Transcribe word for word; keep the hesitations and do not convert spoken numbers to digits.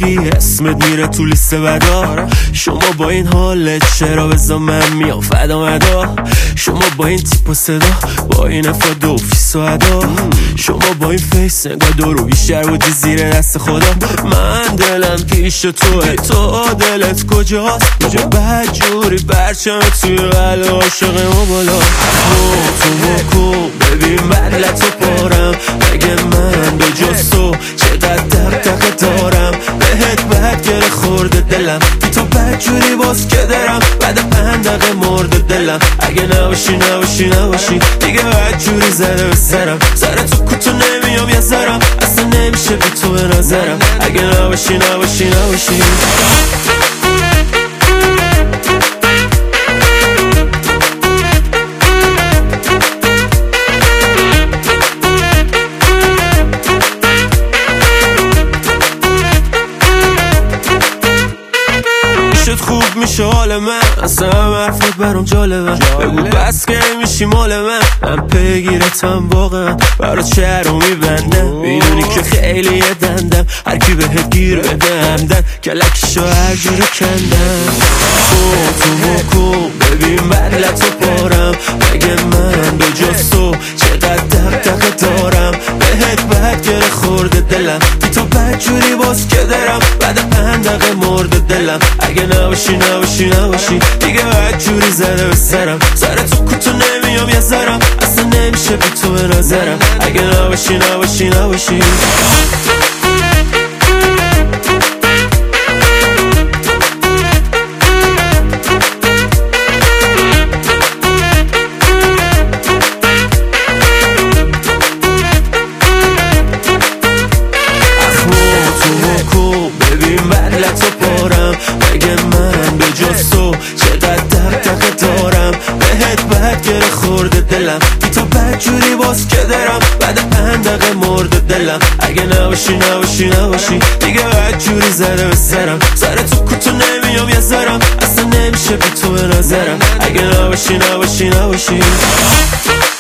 بودی اسمت میره تو لیست بدا. شما با این حالت چرا بزا من میام فدا مدا. شما با این تیپ و صدا، با این افاد و فیس و ادا، شما با این فیس نگاه دورو بیشتر بودی زیر دست خدا. من دلم پیش توه، تو دلت کجاست؟ کجا بدجوری برچم توی قلب عاشق ما بالا. تو بکن ببین بدلتو پارم، مگه من به جز تو چقدر دق دق دارم. بهت بد گره خورده دلم، بی تو بدجوری باز که درم. بعد پنج دقیقه مرده دلم، اگه نباشی نباشی نباشی دیگه بدجوری زده به سرم. سر تو کوتو نمیام یه ذرم، اصلا نمیشه بی تو به نظرم. اگه نباشی نباشی نباشی خوب میشه حال من، اصلا هم حرفت برام جالبه. بگو بس که میشی مال من، من پیگیرتم واقعا برات شهر رو میبندم. میدونی که خیلی دندم، هر کی بهت گیر بده همدن کلکشو هر جوری کندم. تو تو بکن ببین بدلتو پارم، مگه من به جز تو چقدر دق دق دارم. بهت بد گره خورده دلم، بی تو بدجوری باز که درم. بعد پنج دقیقه مرده دلم، اگه نباشی نباشی نباشی دیگه بدجوری زده به سرم. سر تو کوتو نمیام یه ذرم، اصلا نمیشه بی تو به نظرم. اگه نباشی نباشی نباشی بدلتو پارم، مگه من به جز تو چقدر دق دق دارم. بهت بد گره خورده دلم، بی تو بدجوری باز که درم. بعد پنج دقیقه مرده دلم، اگه نباشی نباشی نباشی دیگه بدجوری زده به سرم. سر تو کوتو نمیام یه ذرم، اصلا نمیشه بی تو به نظرم. اگه نباشی نباشی نباشی